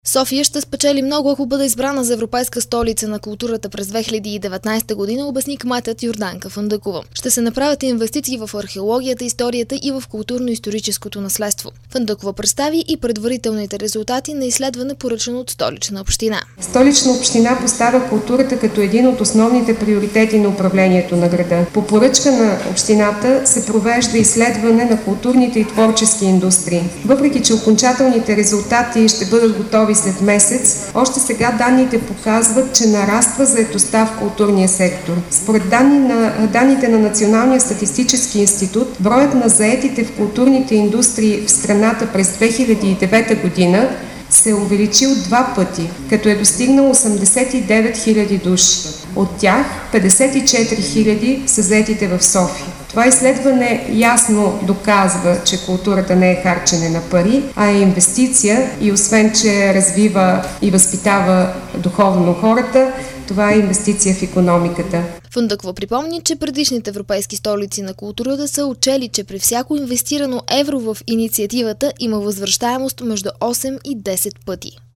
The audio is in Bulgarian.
София ще спечели много, ако бъде избрана за европейска столица на културата през 2019 година, обясни кметът Йорданка Фандъкова. Ще се направят инвестиции в археологията, историята и в културно-историческото наследство. Фандъкова представи и предварителните резултати на изследване, поръчано от Столична община. Столична община поставя културата като един от основните приоритети на управлението на града. По поръчка на общината се провежда изследване на културните и творчески индустрии. Въпреки че окончателните резултати ще бъдат готови след месец, още сега данните показват, че нараства заетостта в културния сектор. Според данните на Националния статистически институт, броят на заетите в културните индустрии в страната през 2009 година се е увеличил 2 пъти, като е достигнал 89 000 души. От тях 54 000 са заетите в София. Това изследване ясно доказва, че културата не е харчене на пари, а е инвестиция и освен, че развива и възпитава духовно хората, това е инвестиция в икономиката. Фандъкова припомни, че предишните европейски столици на културата са отчели, че при всяко инвестирано евро в инициативата има възвръщаемост между 8 и 10 пъти.